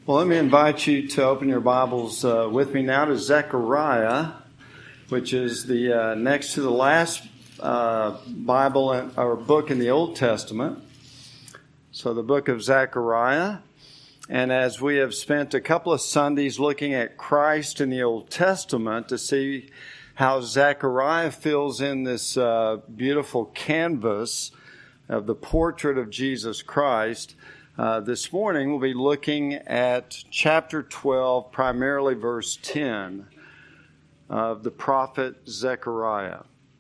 Well, let me invite you to open your Bibles with me now to Zechariah, which is the next to the last Bible or book in the Old Testament. So the book of Zechariah. And as we have spent a couple of Sundays looking at Christ in the Old Testament to see how Zechariah fills in this beautiful canvas of the portrait of Jesus Christ, this morning we'll be looking at chapter 12, primarily verse 10 of the prophet Zechariah.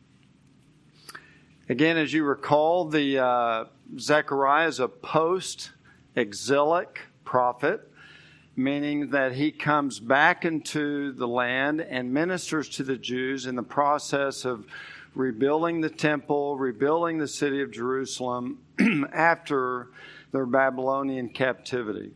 Again, as you recall, the Zechariah is a post-exilic prophet, meaning that he comes back into the land and ministers to the Jews in the process of rebuilding the temple, rebuilding the city of Jerusalem after their Babylonian captivity.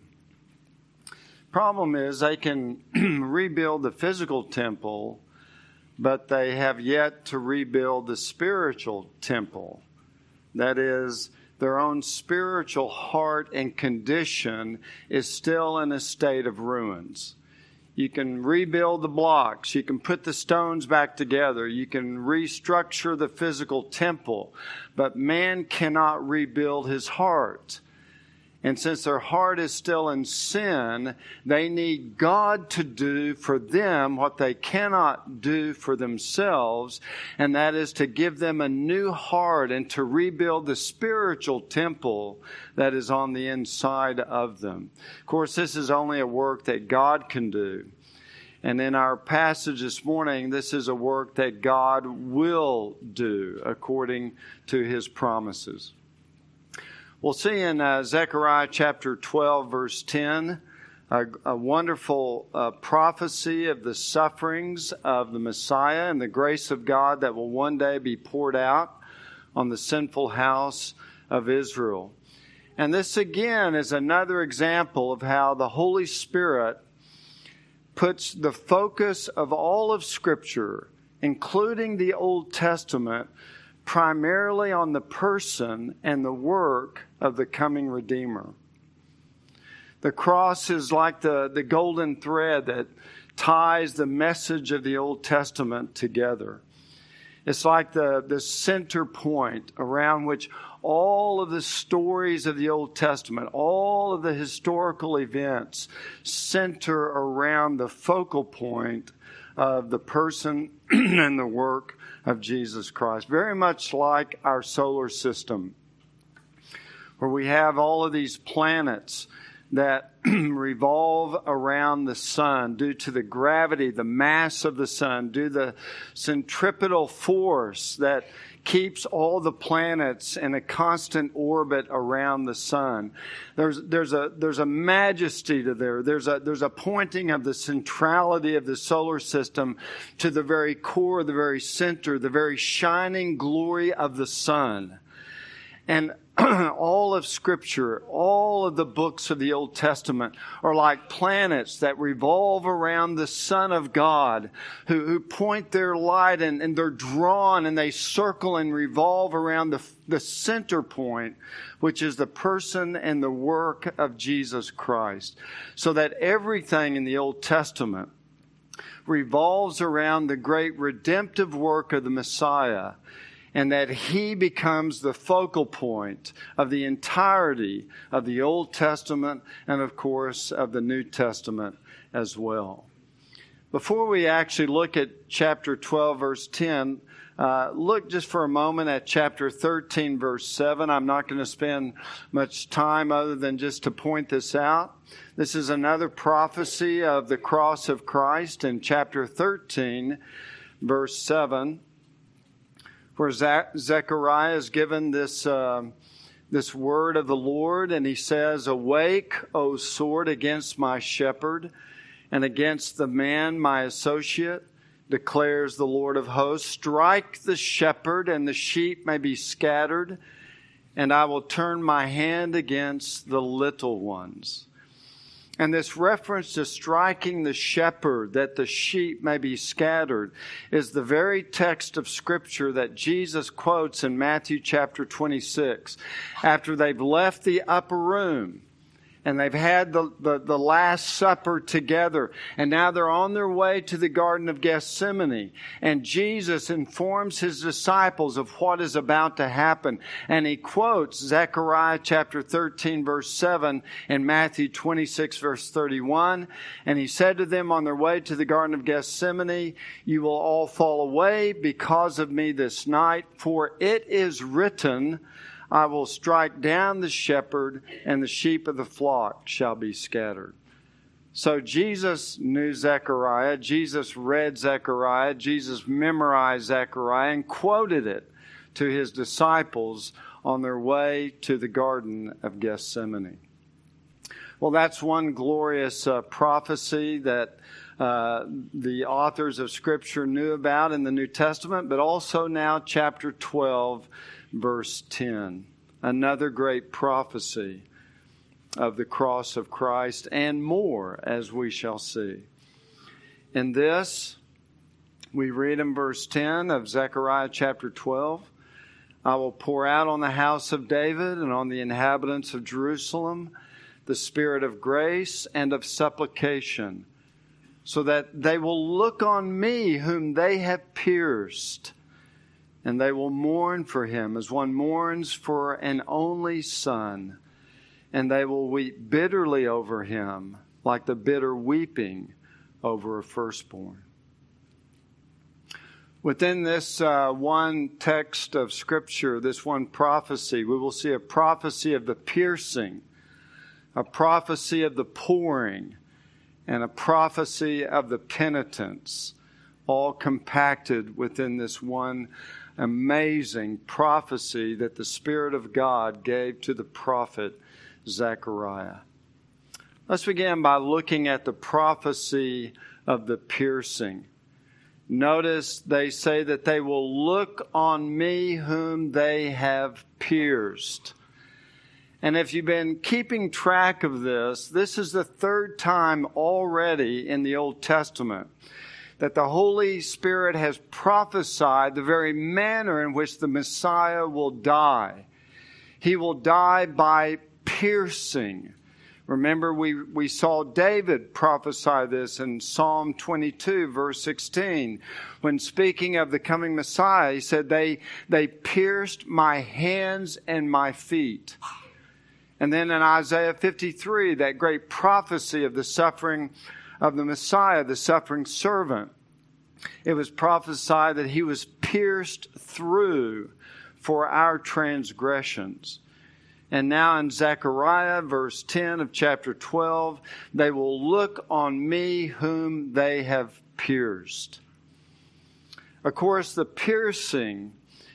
Problem is, they can rebuild the physical temple, but they have yet to rebuild the spiritual temple. That is, their own spiritual heart and condition is still in a state of ruins. You can rebuild the blocks. You can put the stones back together. You can restructure the physical temple. But man cannot rebuild his heart. And since their heart is still in sin, they need God to do for them what they cannot do for themselves, and that is to give them a new heart and to rebuild the spiritual temple that is on the inside of them. Of course, this is only a work that God can do. And in our passage this morning, this is a work that God will do according to His promises. We'll see in Zechariah chapter 12, verse 10, a wonderful prophecy of the sufferings of the Messiah and the grace of God that will one day be poured out on the sinful house of Israel. And this again is another example of how the Holy Spirit puts the focus of all of Scripture, including the Old Testament, primarily on the person and the work of the coming Redeemer. The cross is like the golden thread that ties the message of the Old Testament together. It's like the center point around which all of the stories of the Old Testament, all of the historical events center around the focal point of the person and the work of Jesus Christ. Very much like our solar system, where we have all of these planets that revolve around the sun due to the gravity, the mass of the sun, due to the centripetal force that keeps all the planets in a constant orbit around the sun. There's a majesty to there. There's a pointing of the centrality of the solar system to the very core, the very center, the very shining glory of the sun. And all of Scripture, all of the books of the Old Testament are like planets that revolve around the Son of God, who point their light and they're drawn and they circle and revolve around the center point, which is the person and the work of Jesus Christ. So that everything in the Old Testament revolves around the great redemptive work of the Messiah, and that He becomes the focal point of the entirety of the Old Testament and, of course, of the New Testament as well. Before we actually look at chapter 12, verse 10, look just for a moment at chapter 13, verse 7. I'm not going to spend much time other than just to point this out. This is another prophecy of the cross of Christ in chapter 13, verse 7. Where Zechariah is given this word of the Lord, and he says, "Awake, O sword, against my shepherd, and against the man my associate, declares the Lord of hosts. Strike the shepherd, and the sheep may be scattered, and I will turn my hand against the little ones." And this reference to striking the shepherd that the sheep may be scattered is the very text of Scripture that Jesus quotes in Matthew chapter 26. After they've left the upper room And they've had the Last Supper together. And now they're on their way to the Garden of Gethsemane. And Jesus informs his disciples of what is about to happen. And he quotes Zechariah chapter 13 verse 7 and Matthew 26 verse 31. And he said to them on their way to the Garden of Gethsemane, "You will all fall away because of me this night, for it is written, I will strike down the shepherd, and the sheep of the flock shall be scattered." So Jesus knew Zechariah. Jesus read Zechariah. Jesus memorized Zechariah and quoted it to his disciples on their way to the Garden of Gethsemane. Well, that's one glorious prophecy that the authors of Scripture knew about in the New Testament, but also now chapter 12, verse 10. Another great prophecy of the cross of Christ and more, as we shall see. In this, we read in verse 10 of Zechariah chapter 12, "I will pour out on the house of David and on the inhabitants of Jerusalem the spirit of grace and of supplication, so that they will look on me whom they have pierced, and they will mourn for him as one mourns for an only son, and they will weep bitterly over him like the bitter weeping over a firstborn." Within this one text of Scripture, this one prophecy, we will see a prophecy of the piercing, a prophecy of the pouring, and a prophecy of the penitence, all compacted within this one amazing prophecy that the Spirit of God gave to the prophet Zechariah. Let's begin by looking at the prophecy of the piercing. Notice they say that they will look on me whom they have pierced. And if you've been keeping track of this, this is the third time already in the Old Testament that the Holy Spirit has prophesied the very manner in which the Messiah will die. He will die by piercing. Remember, we saw David prophesy this in Psalm 22, verse 16. When speaking of the coming Messiah, he said, they pierced my hands and my feet. And then in Isaiah 53, that great prophecy of the suffering of the Messiah, the suffering servant, it was prophesied that he was pierced through for our transgressions. And now in Zechariah, verse 10 of chapter 12, they will look on me whom they have pierced. Of course, the piercing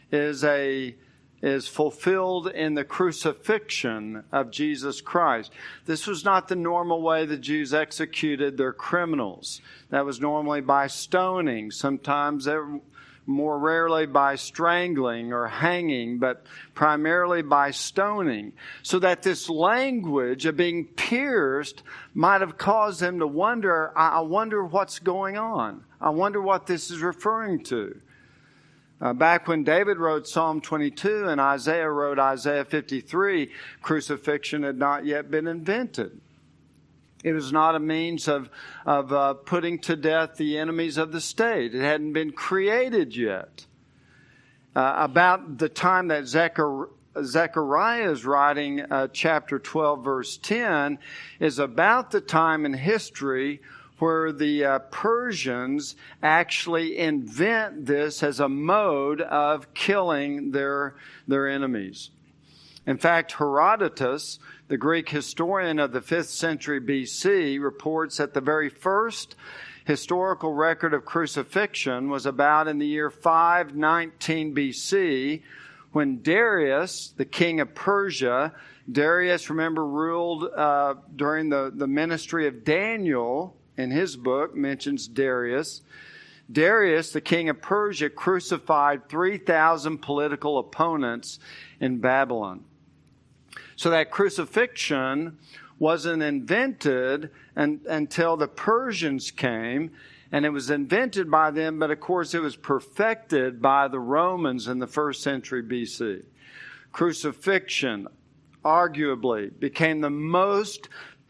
is fulfilled in the crucifixion of Jesus Christ. This was not the normal way the Jews executed their criminals. That was normally by stoning, sometimes more rarely by strangling or hanging, but primarily by stoning. So that this language of being pierced might have caused them to wonder, I wonder what's going on. I wonder what this is referring to. Back when David wrote Psalm 22 and Isaiah wrote Isaiah 53, crucifixion had not yet been invented. It was not a means of putting to death the enemies of the state. It hadn't been created yet. About the time that Zechariah is writing chapter 12, verse 10, is about the time in history where the Persians actually invent this as a mode of killing their enemies. In fact, Herodotus, the Greek historian of the 5th century BC, reports that the very first historical record of crucifixion was about in the year 519 BC, when Darius, the king of Persia, Darius, remember, ruled during the ministry of Daniel. In his book, mentions Darius. Darius, the king of Persia, crucified 3,000 political opponents in Babylon. So that crucifixion wasn't invented until the Persians came, and it was invented by them, but of course it was perfected by the Romans in the 1st century BC. Crucifixion arguably became the most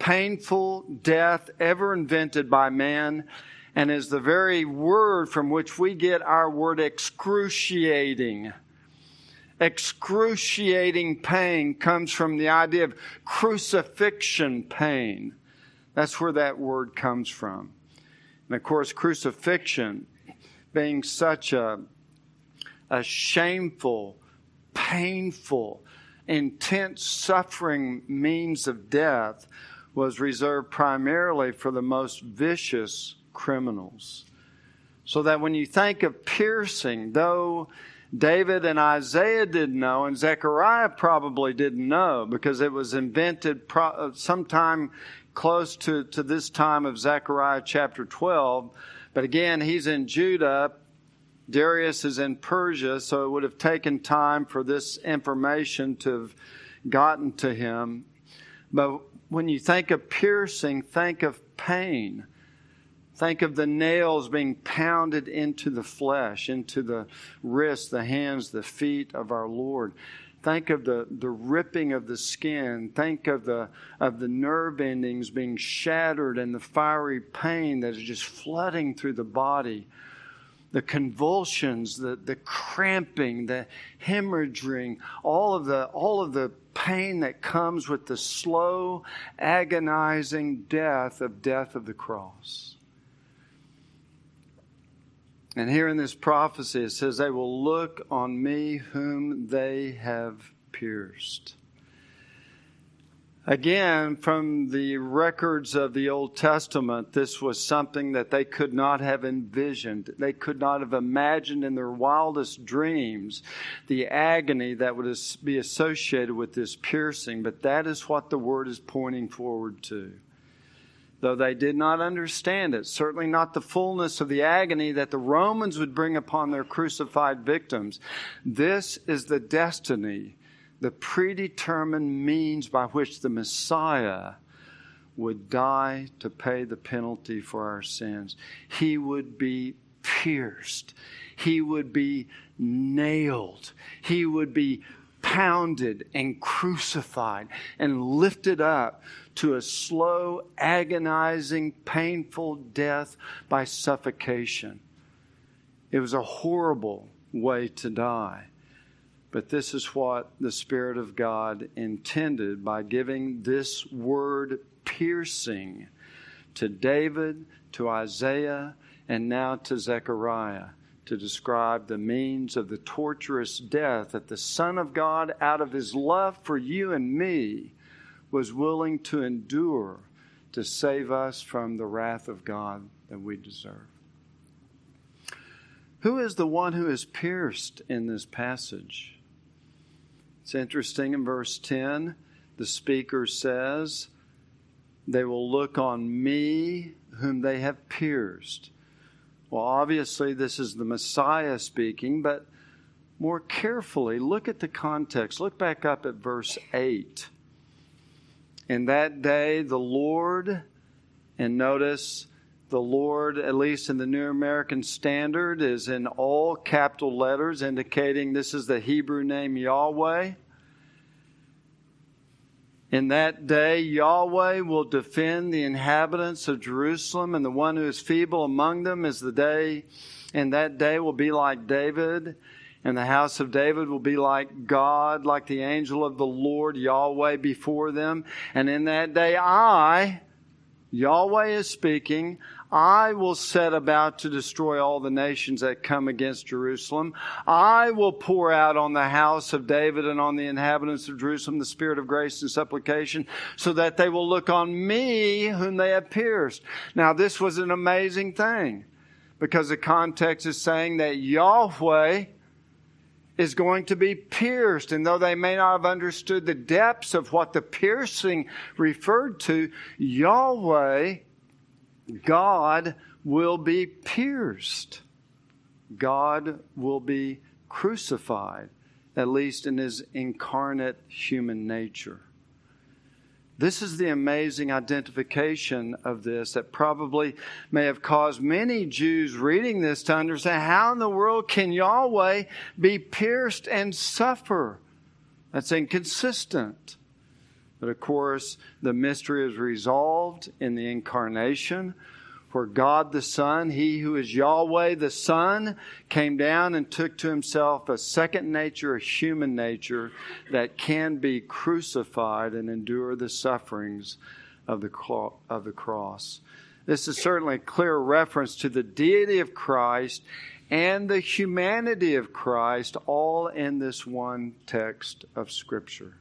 painful death ever invented by man, and is the very word from which we get our word excruciating. Excruciating pain comes from the idea of crucifixion pain. That's where that word comes from. And of course, crucifixion being such a shameful, painful, intense suffering means of death was reserved primarily for the most vicious criminals. So that when you think of piercing, though David and Isaiah didn't know, and Zechariah probably didn't know, because it was invented sometime close to this time of Zechariah chapter 12. But again, he's in Judah. Darius is in Persia, so it would have taken time for this information to have gotten to him. But when you think of piercing, think of pain. Think of the nails being pounded into the flesh, into the wrists, the hands, the feet of our Lord. Think of the ripping of the skin. Think of the nerve endings being shattered and the fiery pain that is just flooding through the body. The convulsions, the cramping, the hemorrhaging, all of the pain that comes with the slow, agonizing death of the cross. And here in this prophecy, it says, they will look on me whom they have pierced. Again, from the records of the Old Testament, this was something that they could not have envisioned. They could not have imagined in their wildest dreams the agony that would be associated with this piercing. But that is what the Word is pointing forward to. Though they did not understand it, certainly not the fullness of the agony that the Romans would bring upon their crucified victims. This is the destiny, the predetermined means by which the Messiah would die to pay the penalty for our sins. He would be pierced. He would be nailed. He would be pounded and crucified and lifted up to a slow, agonizing, painful death by suffocation. It was a horrible way to die. But this is what the Spirit of God intended by giving this word piercing to David, to Isaiah, and now to Zechariah, to describe the means of the torturous death that the Son of God, out of His love for you and me, was willing to endure to save us from the wrath of God that we deserve. Who is the one who is pierced in this passage? It's interesting in verse 10, the speaker says, they will look on me whom they have pierced. Well, obviously this is the Messiah speaking, but more carefully, look at the context. Look back up at verse 8. In that day, the Lord, and notice the Lord, at least in the New American Standard, is in all capital letters, indicating this is the Hebrew name Yahweh. In that day, Yahweh will defend the inhabitants of Jerusalem, and the one who is feeble among them is the day, and that day will be like David, and the house of David will be like God, like the angel of the Lord, Yahweh, before them. And in that day, Yahweh is speaking, I will set about to destroy all the nations that come against Jerusalem. I will pour out on the house of David and on the inhabitants of Jerusalem the spirit of grace and supplication, so that they will look on me whom they have pierced. Now, this was an amazing thing, because the context is saying that Yahweh is going to be pierced. And though they may not have understood the depths of what the piercing referred to, Yahweh, God, will be pierced. God will be crucified, at least in His incarnate human nature. This is the amazing identification of this that probably may have caused many Jews reading this to understand, how in the world can Yahweh be pierced and suffer? That's inconsistent. But of course, the mystery is resolved in the incarnation, where God the Son, He who is Yahweh the Son, came down and took to Himself a second nature, a human nature, that can be crucified and endure the sufferings of the cross. This is certainly a clear reference to the deity of Christ and the humanity of Christ, all in this one text of Scripture.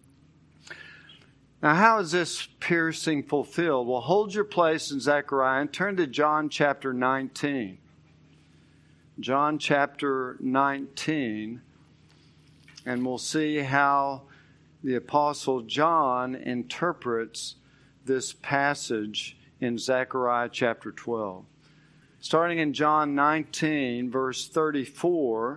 Now, how is this piercing fulfilled? Well, hold your place in Zechariah and turn to John chapter 19. John chapter 19, and we'll see how the Apostle John interprets this passage in Zechariah chapter 12. Starting in John 19, verse 34,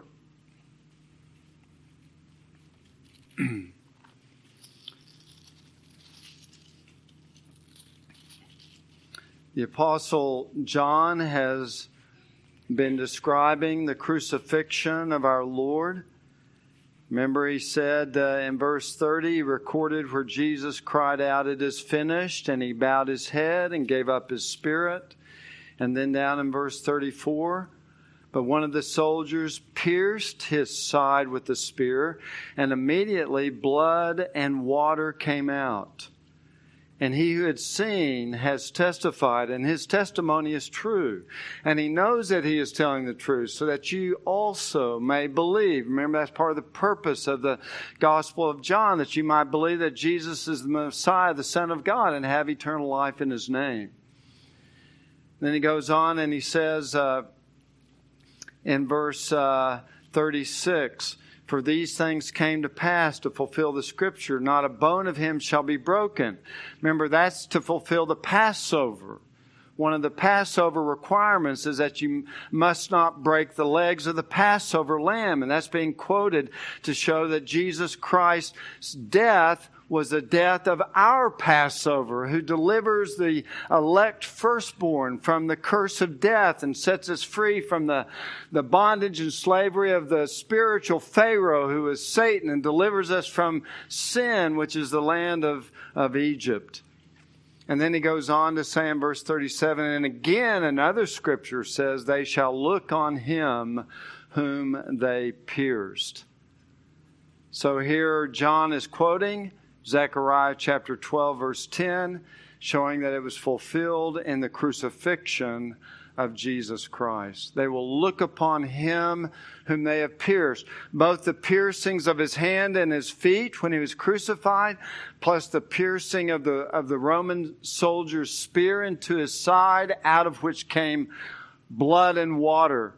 the Apostle John has been describing the crucifixion of our Lord. Remember, he said in verse 30, he recorded where Jesus cried out, "It is finished," and he bowed his head and gave up his spirit. And then down in verse 34, but one of the soldiers pierced his side with the spear, and immediately blood and water came out. And he who had seen has testified, and his testimony is true. And he knows that he is telling the truth, so that you also may believe. Remember, that's part of the purpose of the Gospel of John, that you might believe that Jesus is the Messiah, the Son of God, and have eternal life in His name. Then he goes on and he says in verse 36, "For these things came to pass to fulfill the Scripture. Not a bone of him shall be broken." Remember, that's to fulfill the Passover. One of the Passover requirements is that you must not break the legs of the Passover lamb. And that's being quoted to show that Jesus Christ's death was the death of our Passover, who delivers the elect firstborn from the curse of death and sets us free from the bondage and slavery of the spiritual Pharaoh, who is Satan, and delivers us from sin, which is the land of Egypt. And then he goes on to say in verse 37, and again another scripture says, "They shall look on him whom they pierced." So here John is quoting Zechariah chapter 12, verse 10, showing that it was fulfilled in the crucifixion of Jesus Christ. They will look upon him whom they have pierced. Both the piercings of his hand and his feet when he was crucified, plus the piercing of the Roman soldier's spear into his side, out of which came blood and water.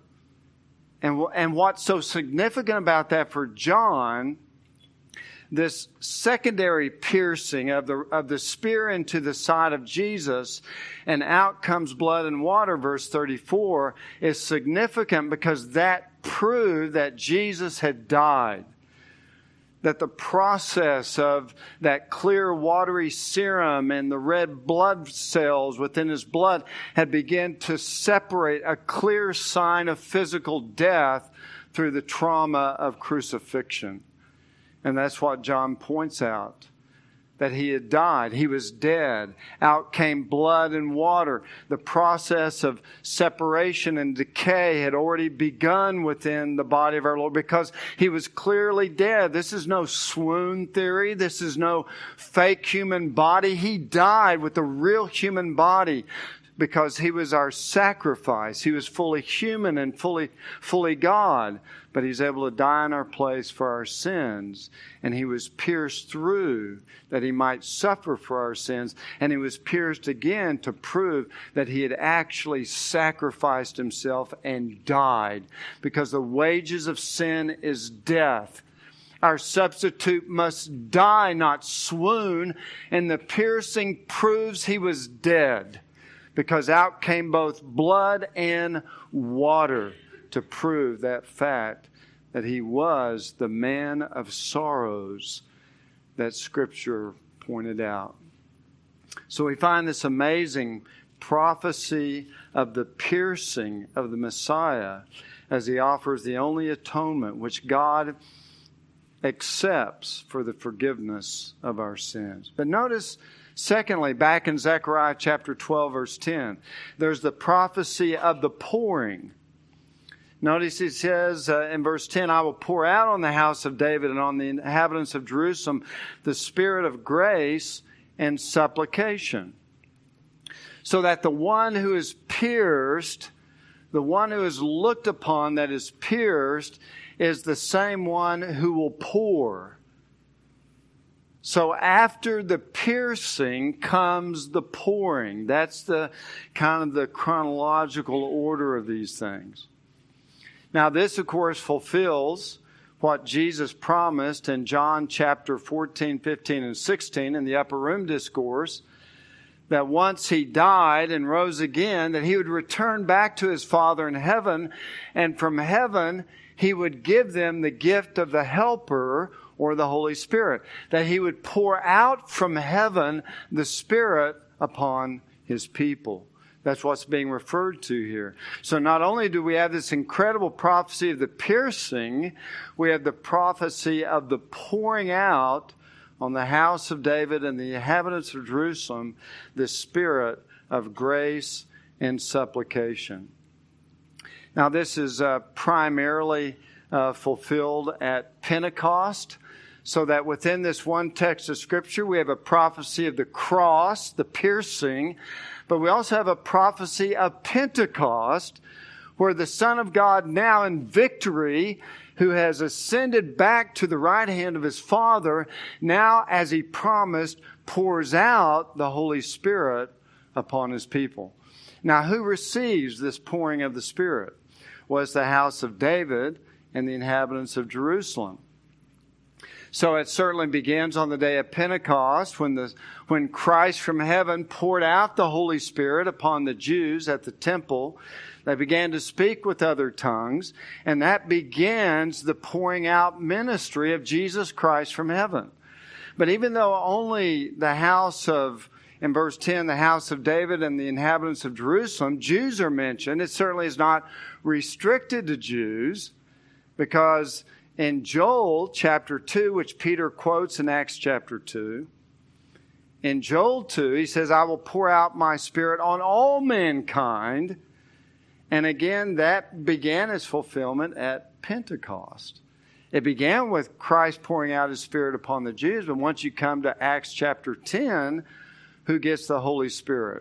And what's so significant about that for John, this secondary piercing of the spear into the side of Jesus, and out comes blood and water, verse 34, is significant because that proved that Jesus had died. That the process of that clear watery serum and the red blood cells within his blood had begun to separate a clear sign of physical death through the trauma of crucifixion. And that's what John points out, that he had died. He was dead. Out came blood and water. The process of separation and decay had already begun within the body of our Lord because he was clearly dead. This is no swoon theory. This is no fake human body. He died with a real human body because he was our sacrifice. He was fully human and fully God. But he's able to die in our place for our sins. And he was pierced through that he might suffer for our sins. And he was pierced again to prove that he had actually sacrificed himself and died. Because the wages of sin is death. Our substitute must die, not swoon. And the piercing proves he was dead. Because out came both blood and water to prove that fact, that he was the man of sorrows that Scripture pointed out. So we find this amazing prophecy of the piercing of the Messiah as he offers the only atonement which God accepts for the forgiveness of our sins. But notice, secondly, back in Zechariah chapter 12, verse 10, there's the prophecy of the pouring. Notice it says in verse 10, I will pour out on the house of David and on the inhabitants of Jerusalem the spirit of grace and supplication. So that the one who is pierced, the one who is looked upon that is pierced, is the same one who will pour. So after the piercing comes the pouring. That's the kind of the chronological order of these things. Now this, of course, fulfills what Jesus promised in John chapter 14, 15, and 16 in the Upper Room Discourse, that once He died and rose again, that He would return back to His Father in heaven, and from heaven He would give them the gift of the Helper, or the Holy Spirit, that He would pour out from heaven the Spirit upon His people. That's what's being referred to here. So not only do we have this incredible prophecy of the piercing, we have the prophecy of the pouring out on the house of David and the inhabitants of Jerusalem, the Spirit of grace and supplication. Now this is primarily fulfilled at Pentecost, so that within this one text of Scripture we have a prophecy of the cross, the piercing, but we also have a prophecy of Pentecost, where the Son of God now in victory, who has ascended back to the right hand of His Father, now as He promised, pours out the Holy Spirit upon His people. Now who receives this pouring of the Spirit? Well, it's the house of David and the inhabitants of Jerusalem. So it certainly begins on the day of Pentecost when Christ from heaven poured out the Holy Spirit upon the Jews at the temple. They began to speak with other tongues, and that begins the pouring out ministry of Jesus Christ from heaven. But even though only the house of, in verse 10, the house of David and the inhabitants of Jerusalem, Jews are mentioned, it certainly is not restricted to Jews, because in Joel chapter 2, which Peter quotes in Acts chapter 2, in Joel 2, he says, I will pour out my Spirit on all mankind. And again, that began its fulfillment at Pentecost. It began with Christ pouring out His Spirit upon the Jews, but once you come to Acts chapter 10, who gets the Holy Spirit?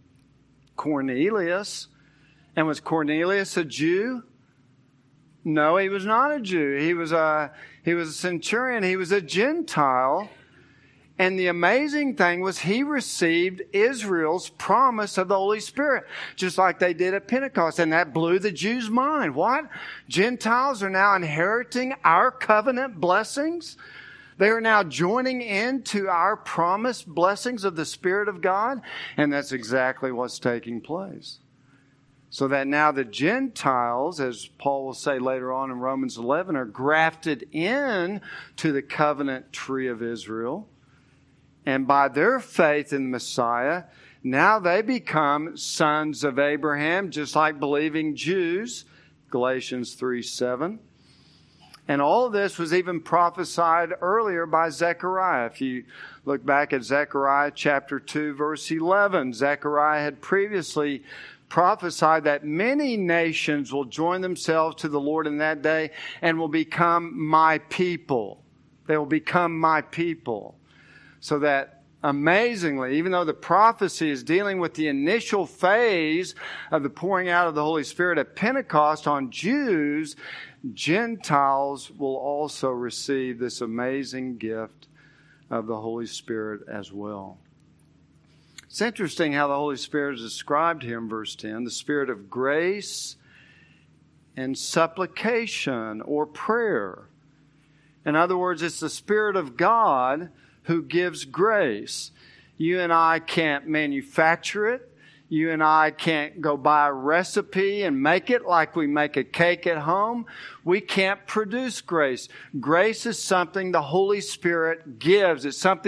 Cornelius. And was Cornelius a Jew? No, he was not a Jew. He was a centurion. He was a Gentile. And the amazing thing was he received Israel's promise of the Holy Spirit, just like they did at Pentecost. And that blew the Jews' mind. What? Gentiles are now inheriting our covenant blessings? They are now joining into our promised blessings of the Spirit of God? And that's exactly what's taking place. So that now the Gentiles, as Paul will say later on in Romans 11, are grafted in to the covenant tree of Israel. And by their faith in the Messiah, now they become sons of Abraham, just like believing Jews, Galatians 3:7. And all of this was even prophesied earlier by Zechariah. If you look back at Zechariah chapter 2, verse 11, Zechariah had previously prophesied that many nations will join themselves to the Lord in that day and will become my people. They will become my people. So that amazingly, even though the prophecy is dealing with the initial phase of the pouring out of the Holy Spirit at Pentecost on Jews, Gentiles will also receive this amazing gift of the Holy Spirit as well. It's interesting how the Holy Spirit is described here in verse 10, the Spirit of grace and supplication or prayer. In other words, it's the Spirit of God who gives grace. You and I can't manufacture it. You and I can't go buy a recipe and make it like we make a cake at home. We can't produce grace. Grace is something the Holy Spirit gives. It's something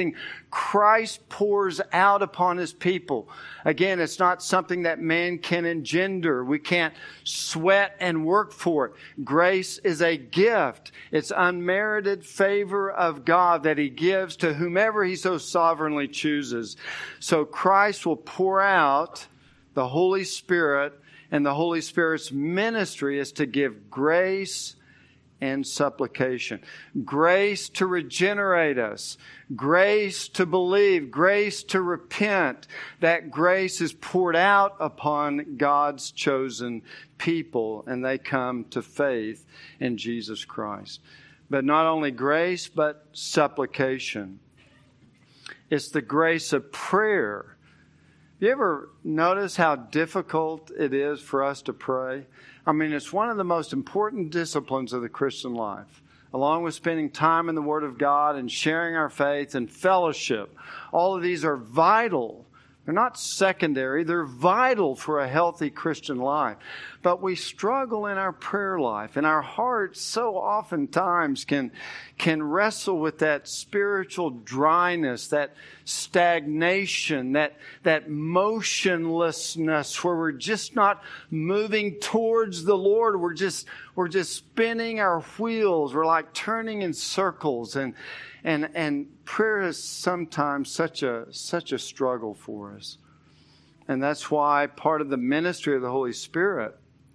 Christ pours out upon His people. Again, it's not something that man can engender. We can't sweat and work for it. Grace is a gift. It's unmerited favor of God that He gives to whomever He so sovereignly chooses. So Christ will pour out the Holy Spirit, and the Holy Spirit's ministry is to give grace and supplication. Grace to regenerate us. Grace to believe. Grace to repent. That grace is poured out upon God's chosen people, and they come to faith in Jesus Christ. But not only grace, but supplication. It's the grace of prayer. You ever notice how difficult it is for us to pray? I mean, it's one of the most important disciplines of the Christian life, along with spending time in the Word of God and sharing our faith and fellowship. All of these are vital. They're not secondary. They're vital for a healthy Christian life. But we struggle in our prayer life, and our hearts so oftentimes can wrestle with that spiritual dryness, that stagnation, that motionlessness where we're just not moving towards the Lord. We're just spinning our wheels. We're like turning in circles, and prayer is sometimes such a struggle for us. And that's why part of the ministry of the Holy Spirit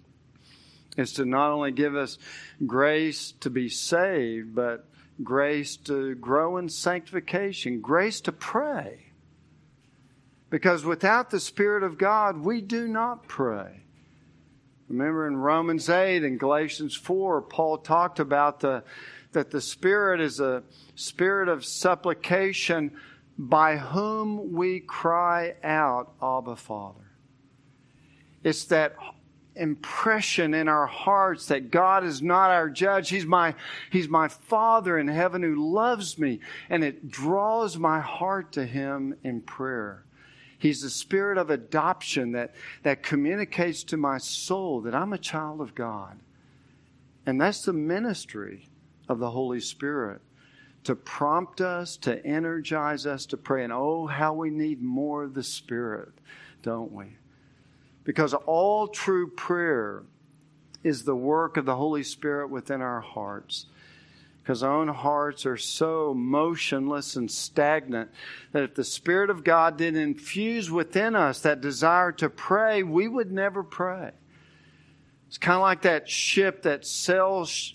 is to not only give us grace to be saved, but grace to grow in sanctification, grace to pray. Because without the Spirit of God, we do not pray. Remember in Romans 8 and Galatians 4, Paul talked about that the Spirit is a spirit of supplication by whom we cry out, Abba, Father. It's that impression in our hearts that God is not our judge. He's my Father in heaven who loves me, and it draws my heart to Him in prayer. He's the spirit of adoption that communicates to my soul that I'm a child of God. And that's the ministry of the Holy Spirit, to prompt us, to energize us to pray. And oh, how we need more of the Spirit, don't we? Because all true prayer is the work of the Holy Spirit within our hearts. Because our own hearts are so motionless and stagnant that if the Spirit of God didn't infuse within us that desire to pray, we would never pray. It's kind of like that ship that sails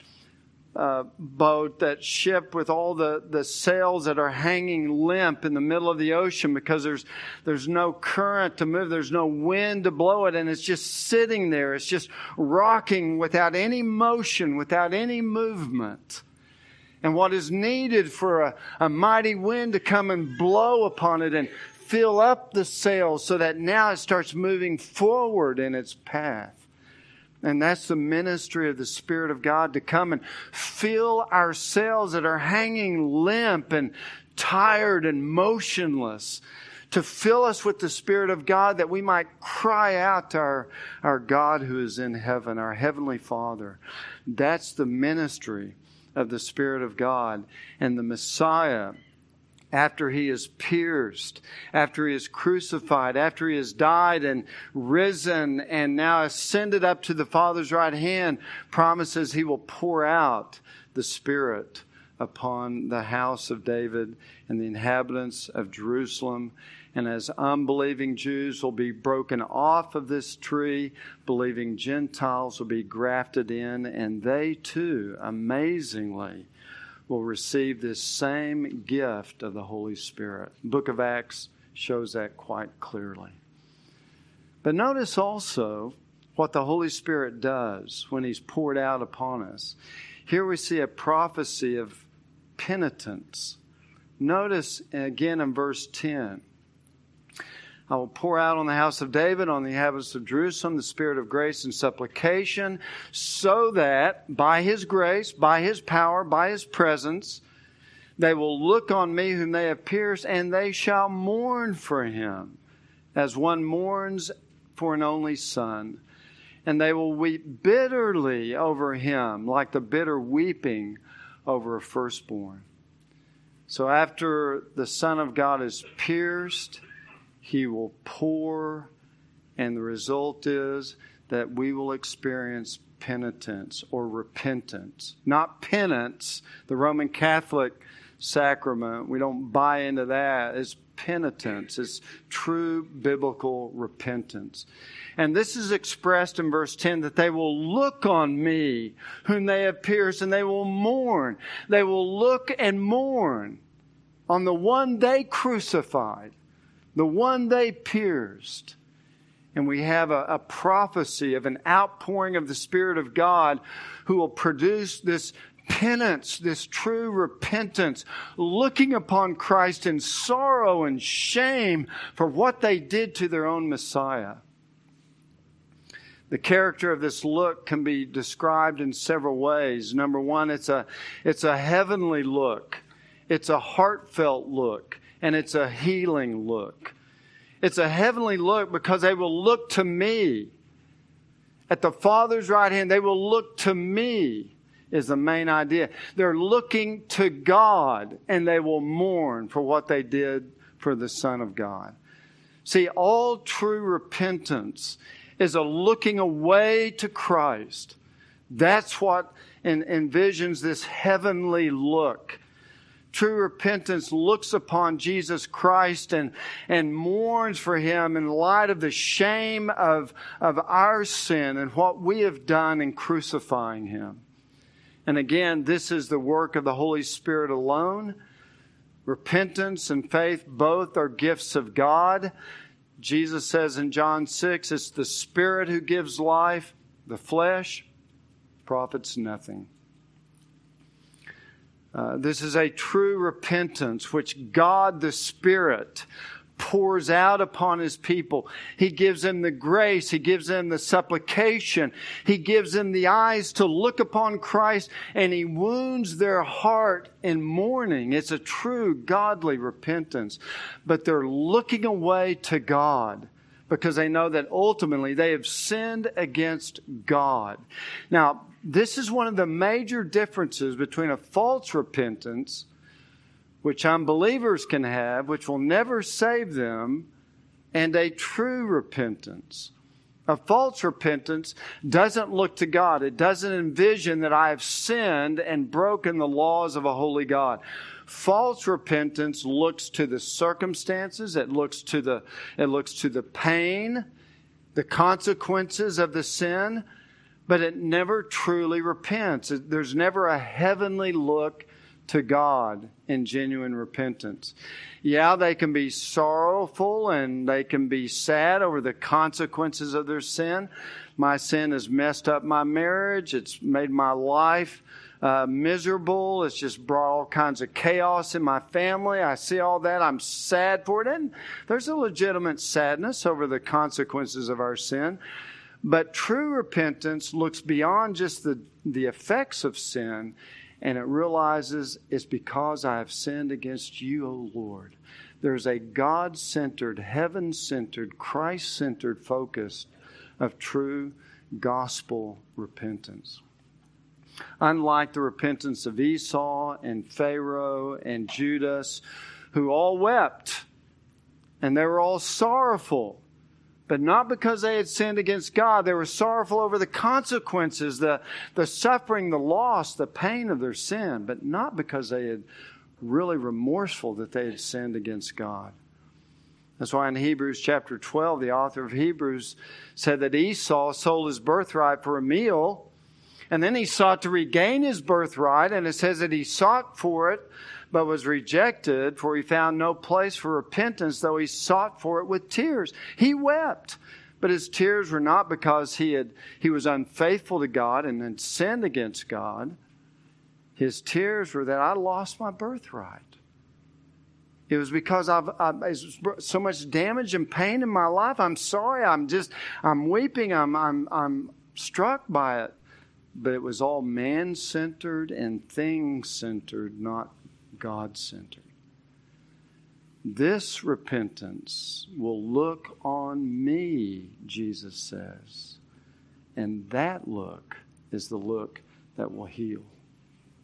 boat, that ship with all the sails that are hanging limp in the middle of the ocean because there's no current to move, there's no wind to blow it, and it's just sitting there. It's just rocking without any motion, without any movement. And what is needed for a mighty wind to come and blow upon it and fill up the sails so that now it starts moving forward in its path. And that's the ministry of the Spirit of God, to come and fill our sails that are hanging limp and tired and motionless, to fill us with the Spirit of God that we might cry out to our God who is in heaven, our Heavenly Father. That's the ministry of the Spirit of God. And the Messiah, after He is pierced, after He is crucified, after He has died and risen and now ascended up to the Father's right hand, promises He will pour out the Spirit upon the house of David and the inhabitants of Jerusalem. And as unbelieving Jews will be broken off of this tree, believing Gentiles will be grafted in, and they too, amazingly, will receive this same gift of the Holy Spirit. The book of Acts shows that quite clearly. But notice also what the Holy Spirit does when He's poured out upon us. Here we see a prophecy of penitence. Notice again in verse 10. I will pour out on the house of David, on the inhabitants of Jerusalem, the Spirit of grace and supplication, so that by His grace, by His power, by His presence, they will look on me whom they have pierced, and they shall mourn for Him, as one mourns for an only son. And they will weep bitterly over Him, like the bitter weeping over a firstborn. So after the Son of God is pierced, He will pour, and the result is that we will experience penitence or repentance. Not penance, the Roman Catholic sacrament. We don't buy into that. It's penitence. It's true biblical repentance. And this is expressed in verse 10, that they will look on me, whom they have pierced, and they will mourn. They will look and mourn on the one they crucified, the one they pierced. And we have a prophecy of an outpouring of the Spirit of God who will produce this penance, this true repentance, looking upon Christ in sorrow and shame for what they did to their own Messiah. The character of this look can be described in several ways. Number one, it's a heavenly look. It's a heartfelt look. And it's a healing look. It's a heavenly look because they will look to me. At the Father's right hand, they will look to me, is the main idea. They're looking to God, and they will mourn for what they did for the Son of God. See, all true repentance is a looking away to Christ. That's what envisions this heavenly look. True repentance looks upon Jesus Christ and mourns for Him in light of the shame of our sin and what we have done in crucifying Him. And again, this is the work of the Holy Spirit alone. Repentance and faith both are gifts of God. Jesus says in John 6, it's the Spirit who gives life, the flesh profits nothing. This is a true repentance which God the Spirit pours out upon His people. He gives them the grace. He gives them the supplication. He gives them the eyes to look upon Christ, and He wounds their heart in mourning. It's a true godly repentance. But they're looking away to God because they know that ultimately they have sinned against God. Now, this is one of the major differences between a false repentance, which unbelievers can have, which will never save them, and a true repentance. A false repentance doesn't look to God. It doesn't envision that I have sinned and broken the laws of a holy God. False repentance looks to the circumstances. It looks to the pain, the consequences of the sin, but it never truly repents. There's never a heavenly look to God in genuine repentance. Yeah, they can be sorrowful and they can be sad over the consequences of their sin. My sin has messed up my marriage. It's made my life miserable. It's just brought all kinds of chaos in my family. I see all that. I'm sad for it. And there's a legitimate sadness over the consequences of our sin. But true repentance looks beyond just the effects of sin, and it realizes it's because I have sinned against you, O Lord. There's a God-centered, heaven-centered, Christ-centered focus of true gospel repentance. Unlike the repentance of Esau and Pharaoh and Judas, who all wept, and they were all sorrowful. But not because they had sinned against God. They were sorrowful over the consequences, the suffering, the loss, the pain of their sin. But not because they had really remorseful that they had sinned against God. That's why in Hebrews chapter 12, the author of Hebrews said that Esau sold his birthright for a meal. And then he sought to regain his birthright. And it says that he sought for it, but was rejected, for he found no place for repentance, though he sought for it with tears. He wept, but his tears were not because he was unfaithful to God and had sinned against God. His tears were that I lost my birthright. It was because I've so much damage and pain in my life. I'm sorry. I'm weeping. I'm struck by it. But it was all man-centered and thing-centered, not God-centered. This repentance will look on me, Jesus says. And that look is the look that will heal.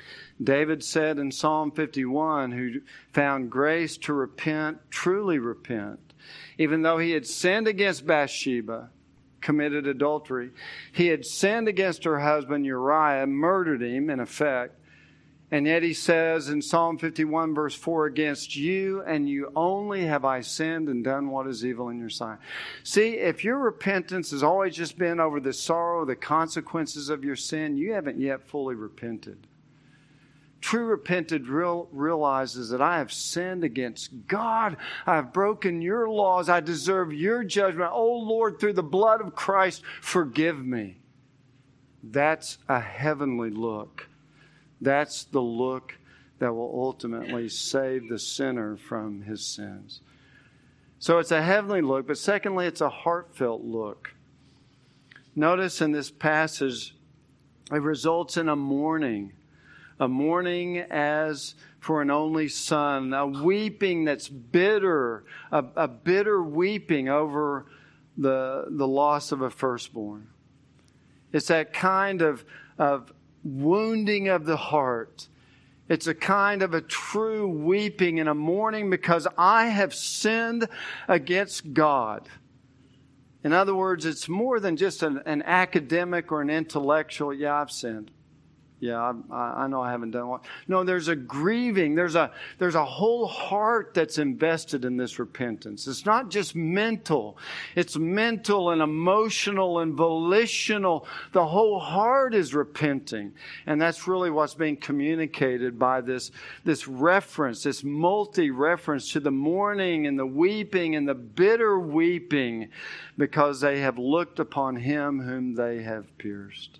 David said in Psalm 51, who found grace to repent, truly repent, even though he had sinned against Bathsheba, committed adultery, he had sinned against her husband Uriah, murdered him in effect, and yet he says in Psalm 51 verse 4, against you and you only have I sinned and done what is evil in your sight. See, if your repentance has always just been over the sorrow, the consequences of your sin, you haven't yet fully repented. True repentant realizes that I have sinned against God. I have broken your laws. I deserve your judgment. Oh Lord, through the blood of Christ, forgive me. That's a heavenly look. That's the look that will ultimately save the sinner from his sins. So it's a heavenly look, but secondly, it's a heartfelt look. Notice in this passage, it results in a mourning. A mourning as for an only son, a weeping that's bitter, a bitter weeping over the loss of a firstborn. It's that kind of wounding of the heart. It's a kind of a true weeping and a mourning because I have sinned against God. In other words, it's more than just an academic or an intellectual, yeah, I've sinned. Yeah, I know I haven't done one. No, there's a grieving. There's a whole heart that's invested in this repentance. It's not just mental. It's mental and emotional and volitional. The whole heart is repenting. And that's really what's being communicated by this reference, this multi-reference to the mourning and the weeping and the bitter weeping because they have looked upon Him whom they have pierced.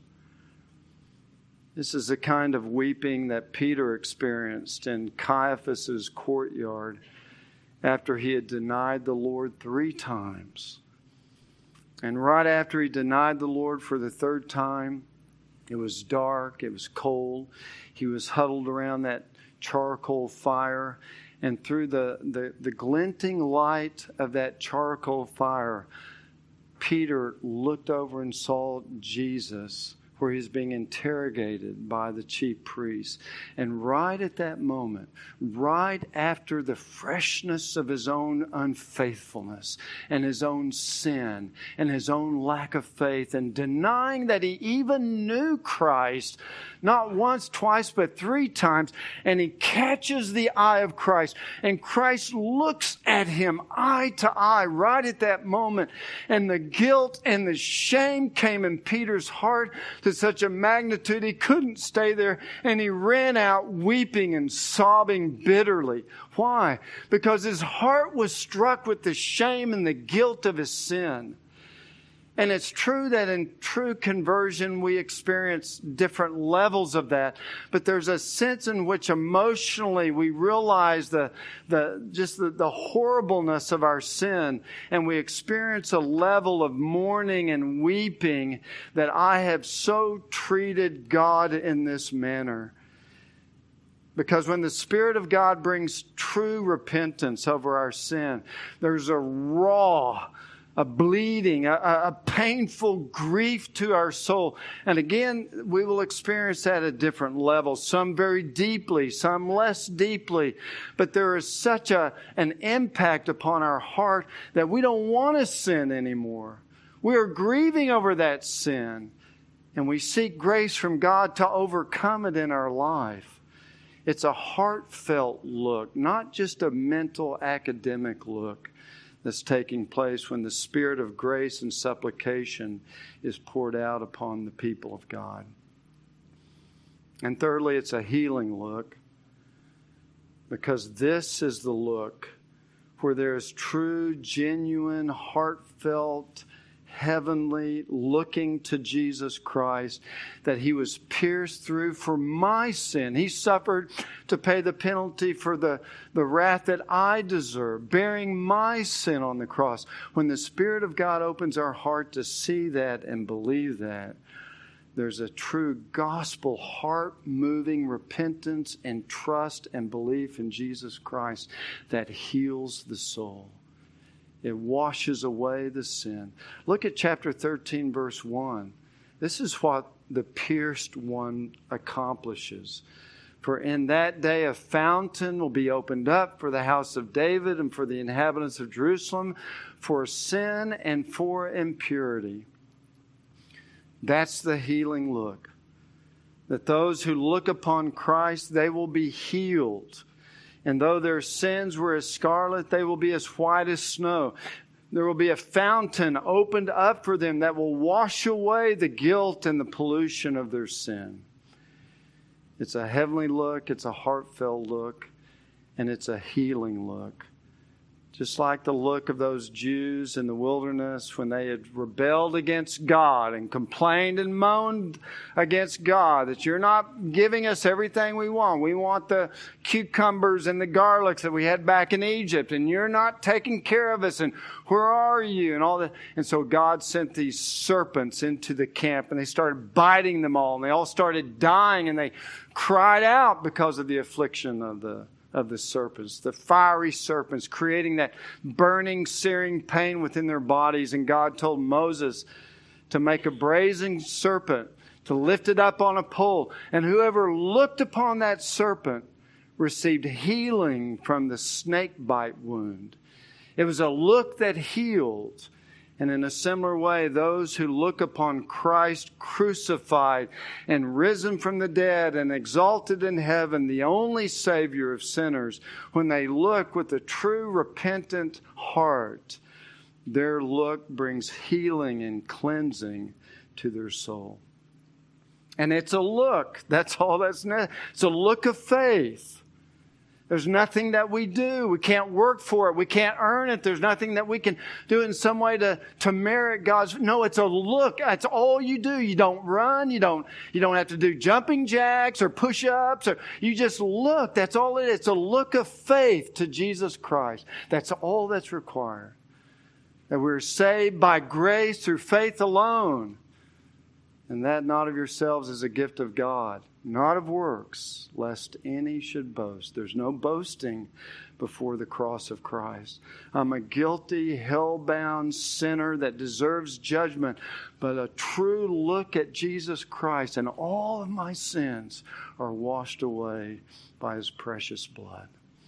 This is the kind of weeping that Peter experienced in Caiaphas' courtyard after he had denied the Lord 3 times. And right after he denied the Lord for the 3rd time, it was dark, it was cold. He was huddled around that charcoal fire. And through the glinting light of that charcoal fire, Peter looked over and saw Jesus, where he's being interrogated by the chief priests. And right at that moment, right after the freshness of his own unfaithfulness and his own sin and his own lack of faith and denying that he even knew Christ, not once, twice, but 3 times, and he catches the eye of Christ, and Christ looks at him eye to eye right at that moment, and the guilt and the shame came in Peter's heart to such a magnitude he couldn't stay there, and he ran out weeping and sobbing bitterly. Why? Because his heart was struck with the shame and the guilt of his sin. And it's true that in true conversion we experience different levels of that, but there's a sense in which emotionally we realize the horribleness of our sin, and we experience a level of mourning and weeping that I have so treated God in this manner. Because when the Spirit of God brings true repentance over our sin, there's a raw, a bleeding, a painful grief to our soul. And again, we will experience that at different levels. Some very deeply, some less deeply. But there is such an impact upon our heart that we don't want to sin anymore. We are grieving over that sin. And we seek grace from God to overcome it in our life. It's a heartfelt look, not just a mental academic look that's taking place when the Spirit of grace and supplication is poured out upon the people of God. And thirdly, it's a healing look, because this is the look where there is true, genuine, heartfelt, heavenly looking to Jesus Christ, that He was pierced through for my sin. He suffered to pay the penalty for the wrath that I deserve, bearing my sin on the cross. When the Spirit of God opens our heart to see that and believe that, there's a true gospel, heart-moving repentance and trust and belief in Jesus Christ that heals the soul. It washes away the sin. Look at chapter 13, verse 1. This is what the pierced one accomplishes. For in that day a fountain will be opened up for the house of David and for the inhabitants of Jerusalem, for sin and for impurity. That's the healing look. That those who look upon Christ, they will be healed. And though their sins were as scarlet, they will be as white as snow. There will be a fountain opened up for them that will wash away the guilt and the pollution of their sin. It's a heavenly look, it's a heartfelt look, and it's a healing look. Just like the look of those Jews in the wilderness when they had rebelled against God and complained and moaned against God that you're not giving us everything we want. We want the cucumbers and the garlics that we had back in Egypt, and you're not taking care of us, and where are you? And all that. And so God sent these serpents into the camp, and they started biting them all, and they all started dying, and they cried out because of the affliction of the serpents, the fiery serpents, creating that burning, searing pain within their bodies. And God told Moses to make a brazen serpent, to lift it up on a pole. And whoever looked upon that serpent received healing from the snake bite wound. It was a look that healed. And in a similar way, those who look upon Christ crucified and risen from the dead and exalted in heaven, the only Savior of sinners, when they look with a true repentant heart, their look brings healing and cleansing to their soul. And it's a look. That's all that's necessary. It's a look of faith. There's nothing that we do. We can't work for it. We can't earn it. There's nothing that we can do in some way to merit God's. No, it's a look. That's all you do. You don't run. You don't have to do jumping jacks or push-ups. Or you just look. That's all it is. It's a look of faith to Jesus Christ. That's all that's required. That we're saved by grace through faith alone. And that not of yourselves is a gift of God, not of works, lest any should boast. There's no boasting before the cross of Christ. I'm a guilty, hell-bound sinner that deserves judgment, but a true look at Jesus Christ and all of my sins are washed away by His precious blood.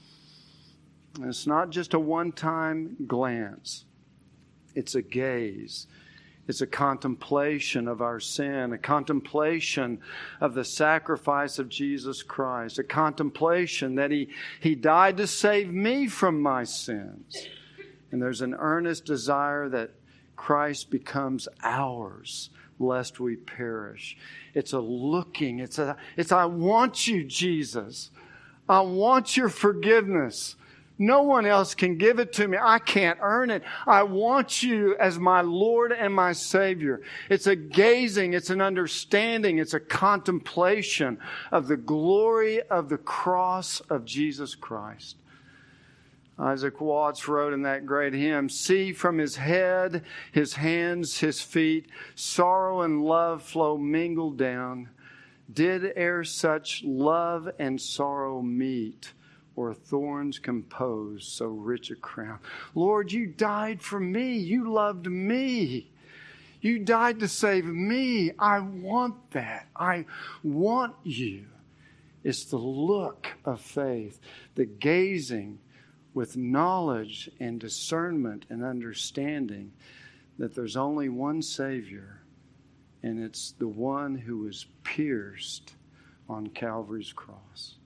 And it's not just a one-time glance. It's a gaze. It's a contemplation of our sin, a contemplation of the sacrifice of Jesus Christ, a contemplation that He died to save me from my sins. And there's an earnest desire that Christ becomes ours, lest we perish. It's a looking, it's I want you, Jesus. I want your forgiveness. No one else can give it to me. I can't earn it. I want you as my Lord and my Savior. It's a gazing, it's an understanding, it's a contemplation of the glory of the cross of Jesus Christ. Isaac Watts wrote in that great hymn, "See from His head, His hands, His feet, sorrow and love flow mingled down. Did e'er such love and sorrow meet, or thorns compose so rich a crown?" Lord, you died for me. You loved me. You died to save me. I want that. I want you. It's the look of faith, the gazing with knowledge and discernment and understanding that there's only one Savior, and it's the one who was pierced on Calvary's cross.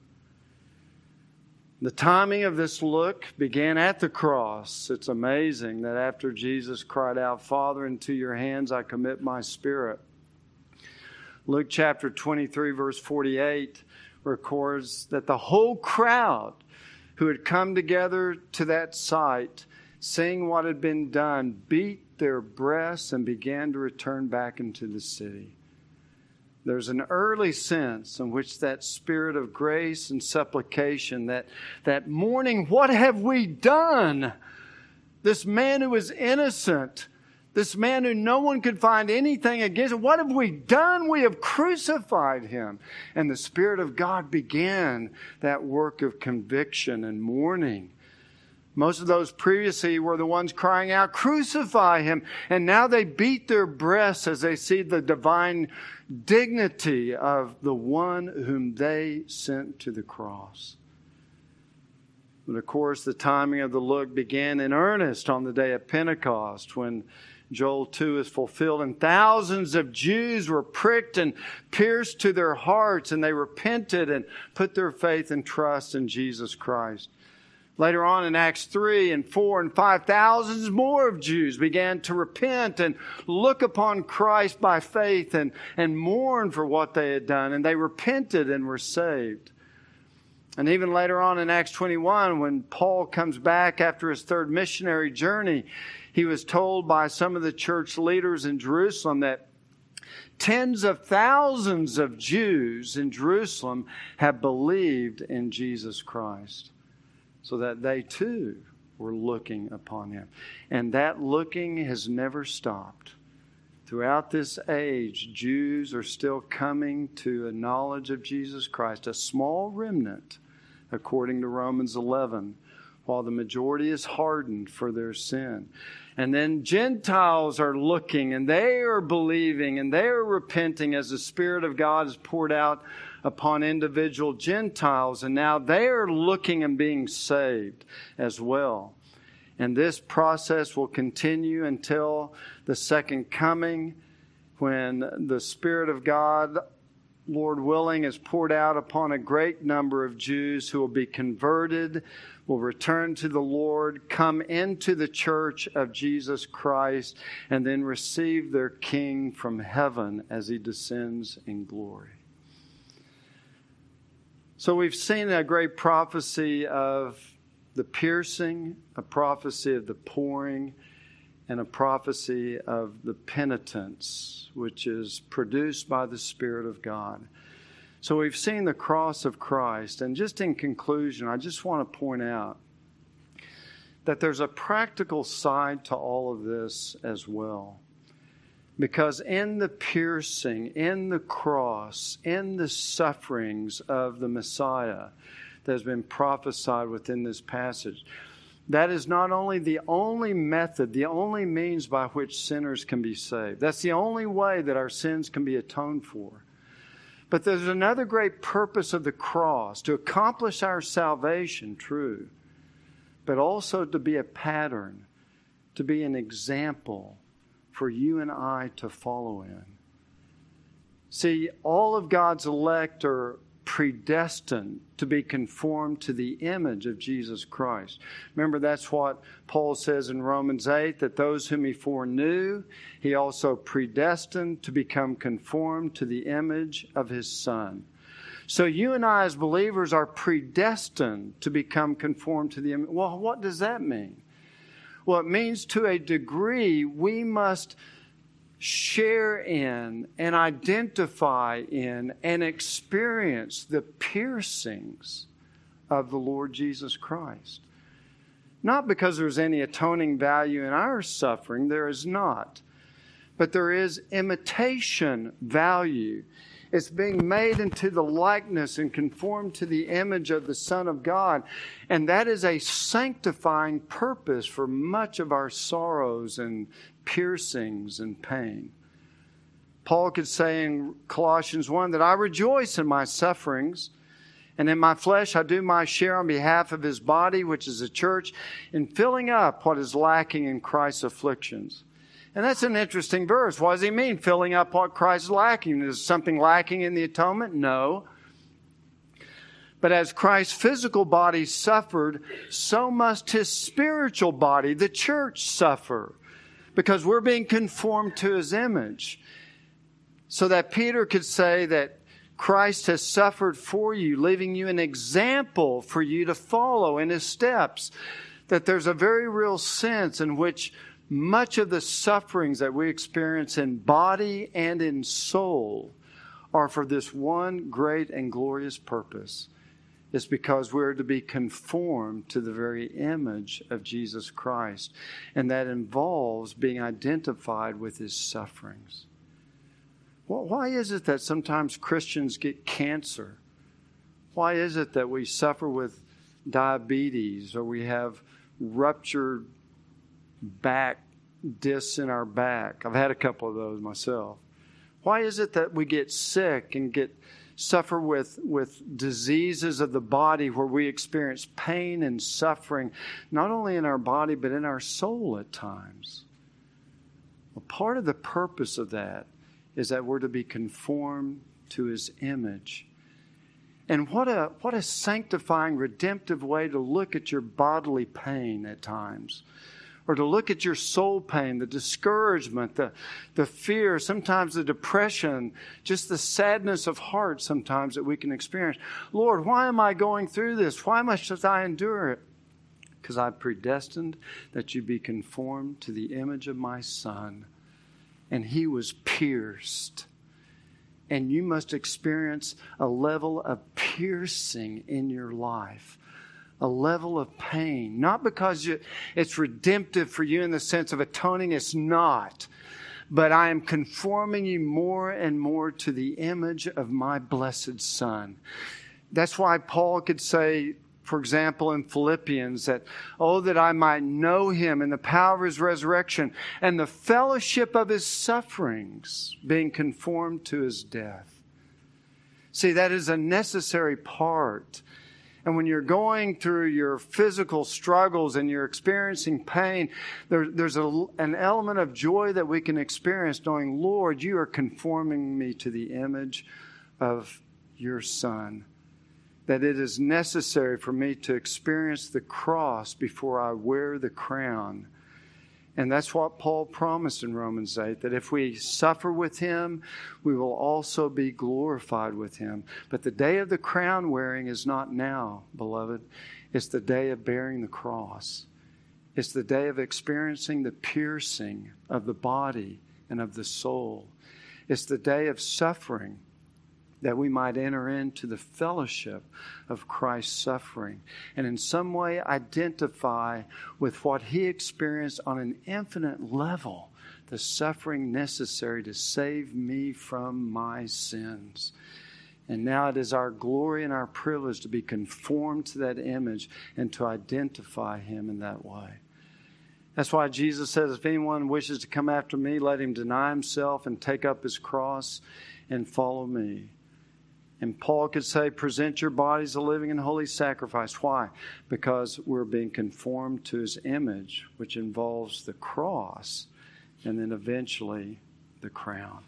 The timing of this look began at the cross. It's amazing that after Jesus cried out, "Father, into your hands I commit my spirit." Luke chapter 23, verse 48 records that the whole crowd who had come together to that sight, seeing what had been done, beat their breasts and began to return back into the city. There's an early sense in which that spirit of grace and supplication, that mourning, what have we done? This man who was innocent, this man who no one could find anything against him, what have we done? We have crucified him. And the Spirit of God began that work of conviction and mourning. Most of those previously were the ones crying out, "Crucify him!" And now they beat their breasts as they see the divine dignity of the one whom they sent to the cross. But of course, the timing of the look began in earnest on the day of Pentecost, when Joel 2 is fulfilled, and thousands of Jews were pricked and pierced to their hearts, and they repented and put their faith and trust in Jesus Christ. Later on in Acts 3 and 4 and 5, thousands more of Jews began to repent and look upon Christ by faith and mourn for what they had done. And they repented and were saved. And even later on in Acts 21, when Paul comes back after his third missionary journey, he was told by some of the church leaders in Jerusalem that tens of thousands of Jews in Jerusalem have believed in Jesus Christ, so that they too were looking upon him. And that looking has never stopped. Throughout this age, Jews are still coming to a knowledge of Jesus Christ, a small remnant, according to Romans 11, while the majority is hardened for their sin. And then Gentiles are looking, and they are believing, and they are repenting as the Spirit of God is poured out upon individual Gentiles, and now they are looking and being saved as well. And this process will continue until the second coming, when the Spirit of God, Lord willing, is poured out upon a great number of Jews who will be converted, will return to the Lord, come into the church of Jesus Christ, and then receive their King from heaven as He descends in glory. So we've seen a great prophecy of the piercing, a prophecy of the pouring, and a prophecy of the penitence, which is produced by the Spirit of God. So we've seen the cross of Christ. And just in conclusion, I just want to point out that there's a practical side to all of this as well. Because in the piercing, in the cross, in the sufferings of the Messiah that has been prophesied within this passage, that is not only the only method, the only means by which sinners can be saved. That's the only way that our sins can be atoned for. But there's another great purpose of the cross, to accomplish our salvation, true, but also to be a pattern, to be an example for you and I to follow in. See, all of God's elect are predestined to be conformed to the image of Jesus Christ. Remember, that's what Paul says in Romans 8, that those whom He foreknew, He also predestined to become conformed to the image of His Son. So you and I as believers are predestined to become conformed to the image. Well, what does that mean? Well, it means to a degree we must share in and identify in and experience the piercings of the Lord Jesus Christ. Not because there's any atoning value in our suffering, there is not. But there is imitation value. It's being made into the likeness and conformed to the image of the Son of God. And that is a sanctifying purpose for much of our sorrows and piercings and pain. Paul could say in Colossians 1 that I rejoice in my sufferings, and in my flesh I do my share on behalf of His body, which is the church, in filling up what is lacking in Christ's afflictions. And that's an interesting verse. What does he mean, filling up what Christ is lacking? Is something lacking in the atonement? No. But as Christ's physical body suffered, so must His spiritual body, the church, suffer. Because we're being conformed to His image. So that Peter could say that Christ has suffered for you, leaving you an example for you to follow in His steps. That there's a very real sense in which much of the sufferings that we experience in body and in soul are for this one great and glorious purpose. It's because we're to be conformed to the very image of Jesus Christ. And that involves being identified with His sufferings. Well, why is it that sometimes Christians get cancer? Why is it that we suffer with diabetes, or we have ruptured back discs in our back. I've had a couple of those myself. Why is it that we get sick and suffer with diseases of the body where we experience pain and suffering, not only in our body, but in our soul at times? Well, part of the purpose of that is that we're to be conformed to His image. And what a sanctifying, redemptive way to look at your bodily pain at times. Or to look at your soul pain, the discouragement, the fear, sometimes the depression, just the sadness of heart sometimes that we can experience. Lord, why am I going through this? Why must I endure it? Because I've predestined that you be conformed to the image of my Son. And He was pierced. And you must experience a level of piercing in your life. A level of pain. Not because it's redemptive for you in the sense of atoning. It's not. But I am conforming you more and more to the image of my blessed Son. That's why Paul could say, for example, in Philippians, that, oh, that I might know Him in the power of His resurrection and the fellowship of His sufferings, being conformed to His death. See, that is a necessary part. And when you're going through your physical struggles and you're experiencing pain, there's an element of joy that we can experience knowing, Lord, you are conforming me to the image of your Son. That it is necessary for me to experience the cross before I wear the crown. And that's what Paul promised in Romans 8, that if we suffer with Him, we will also be glorified with Him. But the day of the crown wearing is not now, beloved. It's the day of bearing the cross. It's the day of experiencing the piercing of the body and of the soul. It's the day of suffering, that we might enter into the fellowship of Christ's suffering and in some way identify with what He experienced on an infinite level, the suffering necessary to save me from my sins. And now it is our glory and our privilege to be conformed to that image and to identify Him in that way. That's why Jesus says, if anyone wishes to come after me, let him deny himself and take up his cross and follow me. And Paul could say, present your bodies a living and holy sacrifice. Why? Because we're being conformed to His image, which involves the cross and then eventually the crown.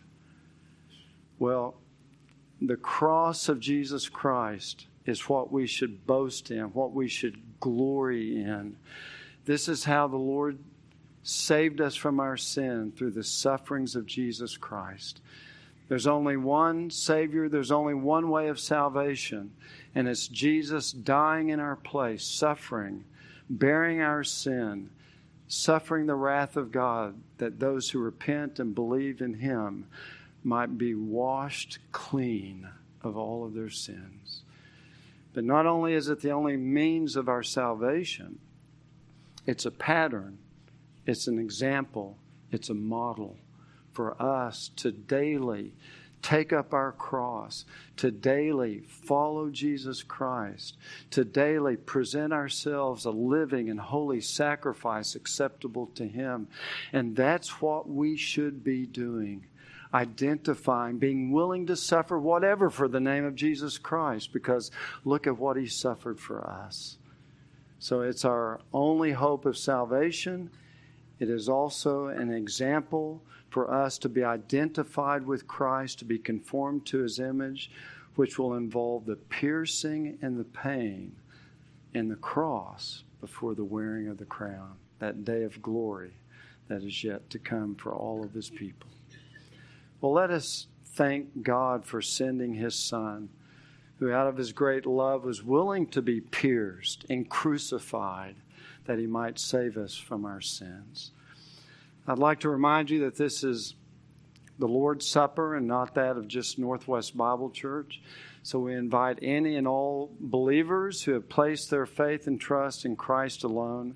Well, the cross of Jesus Christ is what we should boast in, what we should glory in. This is how the Lord saved us from our sin, through the sufferings of Jesus Christ. There's only one Savior. There's only one way of salvation. And it's Jesus dying in our place, suffering, bearing our sin, suffering the wrath of God, that those who repent and believe in Him might be washed clean of all of their sins. But not only is it the only means of our salvation, it's a pattern, it's an example, it's a model for us to daily take up our cross, to daily follow Jesus Christ, to daily present ourselves a living and holy sacrifice acceptable to Him. And that's what we should be doing. Identifying, being willing to suffer whatever for the name of Jesus Christ, because look at what He suffered for us. So it's our only hope of salvation. It is also an example for us to be identified with Christ, to be conformed to His image, which will involve the piercing and the pain and the cross before the wearing of the crown, that day of glory that is yet to come for all of His people. Well, let us thank God for sending His Son, who out of His great love was willing to be pierced and crucified that He might save us from our sins. I'd like to remind you that this is the Lord's Supper and not that of just Northwest Bible Church. So we invite any and all believers who have placed their faith and trust in Christ alone,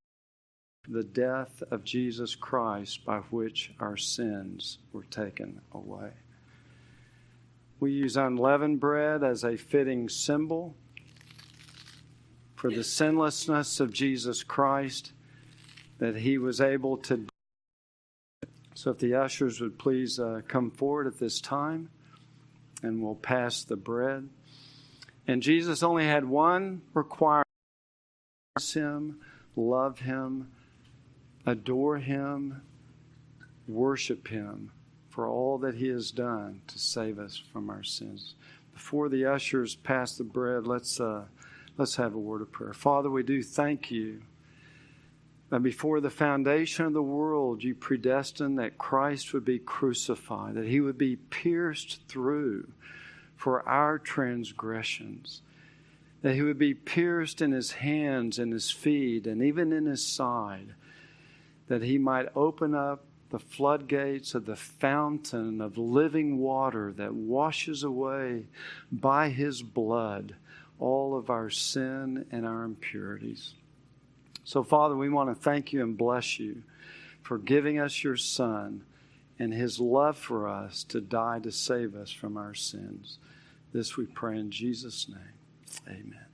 the death of Jesus Christ by which our sins were taken away. We use unleavened bread as a fitting symbol for the sinlessness of Jesus Christ, that he was able to. So if the ushers would please come forward at this time, and we'll pass the bread. And Jesus only had one requirement: him, love him, adore him, worship him for all that he has done to save us from our sins. Before the ushers pass the bread, let's have a word of prayer. Father, we do thank you that before the foundation of the world, you predestined that Christ would be crucified, that he would be pierced through for our transgressions, that he would be pierced in his hands and his feet and even in his side, that he might open up the floodgates of the fountain of living water that washes away by his blood all of our sin and our impurities. So, Father, we want to thank you and bless you for giving us your Son and his love for us to die to save us from our sins. This we pray in Jesus' name. Amen.